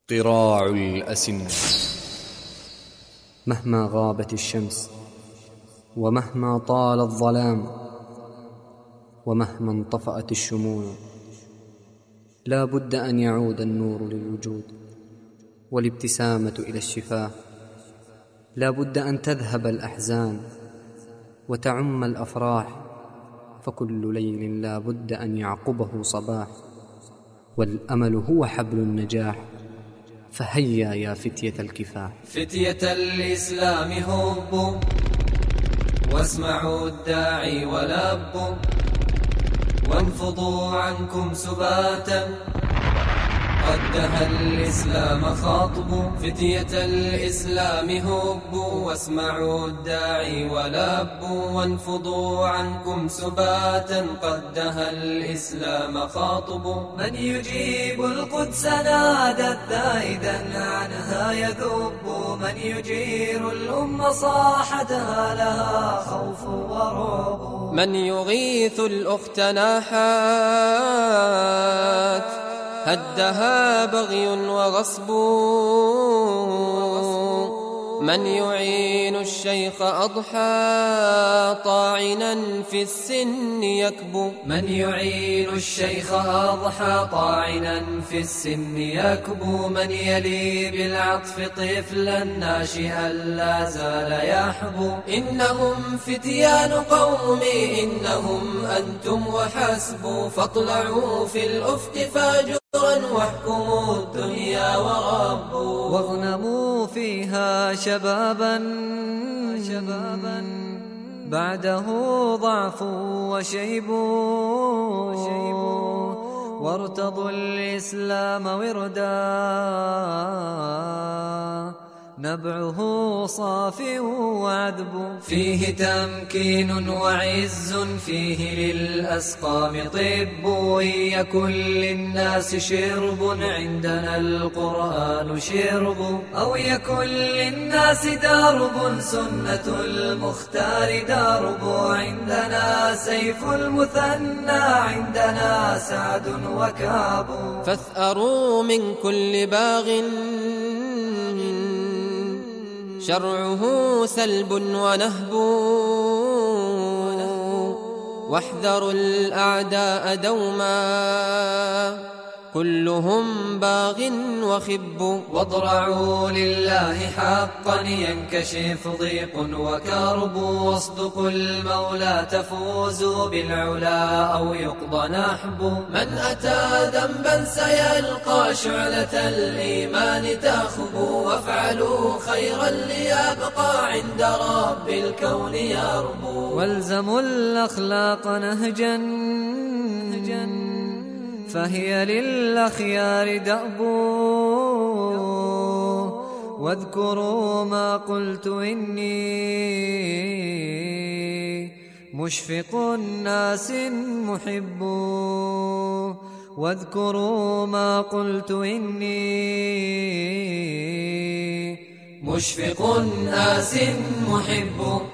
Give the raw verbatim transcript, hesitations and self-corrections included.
قراع الأسن. مهما غابت الشمس، ومهما طال الظلام، ومهما انطفأت الشموع، لا بد أن يعود النور للوجود، والابتسامة إلى الشفاه. لا بد أن تذهب الأحزان وتعم الأفراح، فكل ليل لا بد أن يعقبه صباح، والأمل هو حبل النجاح. فهيا يا فتية الكفاح. فتية الإسلام هبوا واسمعوا الداعي ولبوا، وانفضوا عنكم سباتا قد دهى الإسلام خاطب. فتية الإسلام هبوا واسمعوا الداعي ولبوا، وانفضوا عنكم سباتا قد دهى الإسلام خاطب. من يجيب القدس نادت ذائدا عنها يذب، من يجير الأم صاحتها لها خوف ورعب. من يغيث الأخت ناحات هدها بغي وغصب، من يعين الشيخ أضحى طاعنا في السن يكبو. من يعين الشيخ أضحى طاعنا في السن يكبو، من يلي بالعطف طفلا ناشئا لا زال يحبو. إنهم فتيان قومي إنهم أنتم وحسبوا، فاطلعوا في الأفق فاجرا واحكموا الدنيا وربوا. واغنموا فيها شبابا شبابا بعده ضعف وشيب، وارتضوا الإسلام وردا نبعه صاف وعذب. فيه تمكين وعز فيه للأسقام طب، ويكن للناس شرب عندنا القرآن شرب. أو يكن للناس درب سنة المختار درب، عندنا سيف المثنى عندنا سعد وكعب. فاثأروا من كل باغ شرعه سلب ونهب، واحذروا الأعداء دوما كلهم باغ وخب. واضرعوا لله حقا ينكشف ضيق وكرب، واصدقوا المولى تفوزوا بالعلا أو يقضى نحب. من أتى ذنبا سيلقى شعلة الإيمان تخب، وافعلوا خيرا ليبقى عند رب الكون يربو. والزموا الأخلاق نهجا فهي للأخيار دأب، واذكروا ما قلت إني مشفق الناس محب. واذكروا ما قلت إني مشفق الناس محب.